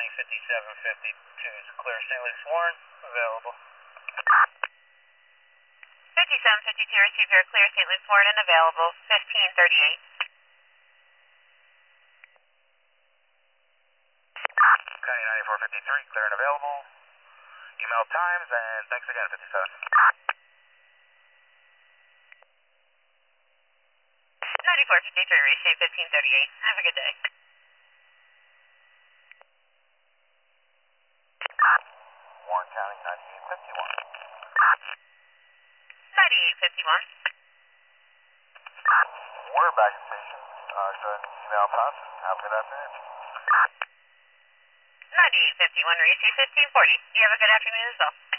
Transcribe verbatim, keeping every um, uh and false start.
County fifty-seven fifty-two is clear. Saint Luke's Warren, available. fifty-seven fifty-two, receive your clear. Saint Luke's Warren and available. fifteen thirty-eight. County ninety-four fifty-three, clear and available. Email times, and thanks again, fifty-seven. ninety-four fifty-three, receive fifteen thirty-eight. Have a good day. Warren County ninety-eight fifty-one. ninety-eight fifty-one. We're back at station. Uh, go ahead and email times. Have a good afternoon. ninety-eight fifty-one, receive fifteen forty. You have a good afternoon as well.